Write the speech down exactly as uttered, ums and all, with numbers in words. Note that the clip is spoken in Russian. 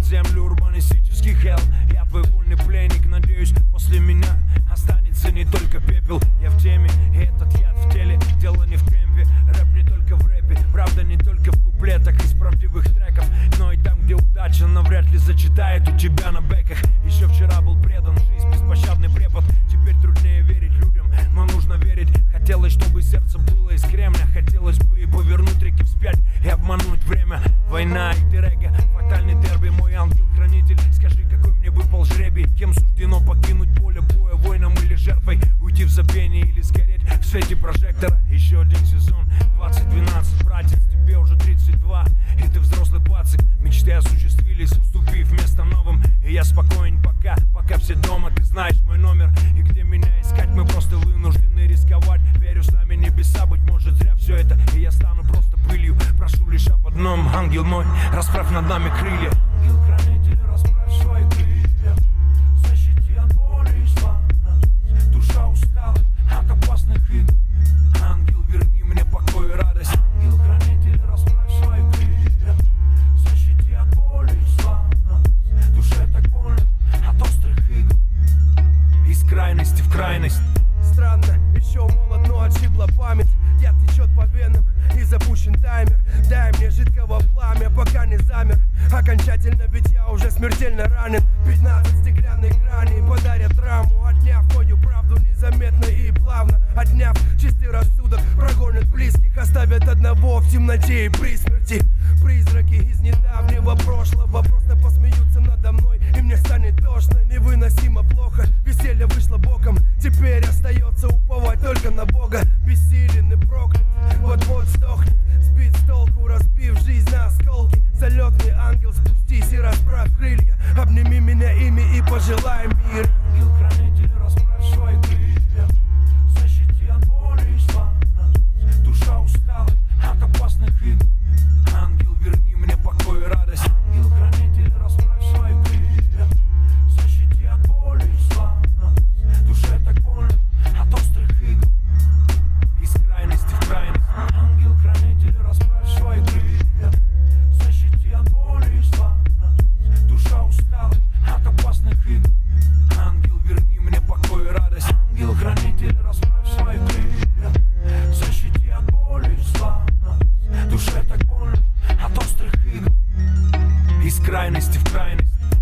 землю урбанистический хелл. Я твой вольный пленник, надеюсь, после меня останется не только пепел. Я в теме, и этот яд в теле. Дело не в темпе, рэп не только в рэпе. Правда не только в куплетах из правдивых треков, но и там, где удача навряд ли зачитает у тебя на бэках. Еще вчера был предан, жизнь беспощадный препод. Теперь труднее верить людям, но нужно верить. Хотелось, чтобы сердце было из кремня. Хотелось бы и повернуть реки вспять и обмануть время. Война и терега, фатальный дерби. Мой ангел-хранитель, скажи, какой мне выпал жребий. Кем суждено покинуть поле боя, воином или жертвой? Уйти в забвение или сгореть в свете прожектора? Еще один сезон, двадцать двенадцать, братец, тебе уже тридцать два. И ты взрослый пацик, мечты осуществились, уступив место новым. И я спокоен пока, пока все дома. Ты знаешь мой номер и где меня искать. Мы просто вынуждены рисковать. Верю, с нами небеса, быть может зря все это. И я стану просто пылью, прошу лишь об одном. Ангел мой, расправь над нами крылья. Ангел-хранитель, расправь свои крылья. Защити от боли и зла. Душа устала от опасных игр. Ангел, верни мне покой и радость. Ангел-хранитель, расправь свои крылья. Защити от боли и зла. Душе так больно от острых игр. Из крайности в крайность. Странно, еще молод, но отшибла память. Яд течет по венам и запущен таймер. Дай мне жидкого пламя, пока не замер. Окончательно, ведь я уже смертельно ранен. Пятнадцать стеклянных граней подарят драму. Отняв мою правду незаметно и плавно. Отняв чистый рассудок, прогонят близких. Оставят одного в темноте и при смерти. Призраки из недавнего прошлого просто посмеются надо мной, и мне станет тошно, невыносимо плохо. Веселье вышло боком, теперь остается уповать только на Бога. Бессилен и проклят, вот-вот сдохнет. Сбит с толку, разбив жизнь на осколки. Залетный ангел, спустись и расправь крылья. Обними меня ими и пожелай мир. Ангел-хранитель, расправь свои крылья. Защити от боли и зла. Душа устала от опасных игр. Ангел, верни мне покой и радость. Ангел-хранитель, расправь свои крылья. Защити от боли и зла. Душе так больно от острых игр. Из крайности в крайность. Ангел-хранитель, расправь свои крылья. Защити от боли и зла. Душа устала от опасных игр. Ангел, верни мне покой и радость. Ангел-хранитель, расправь свои крылья. Защити от боли и зла. Душе так больно от острых игр. Из крайности в крайность.